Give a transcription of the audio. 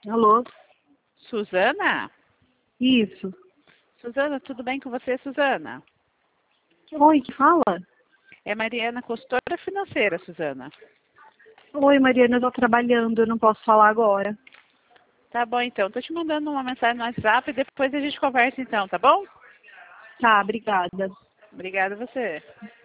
Alô? Suzana? Isso. Suzana, tudo bem com você, Suzana? Oi, que fala? É Mariana, consultora financeira, Suzana. Oi, Mariana, eu tô trabalhando, eu não posso falar agora. Tá bom, então. Tô te mandando uma mensagem no WhatsApp e depois a gente conversa então, tá bom? Tá, obrigada. Obrigada a você.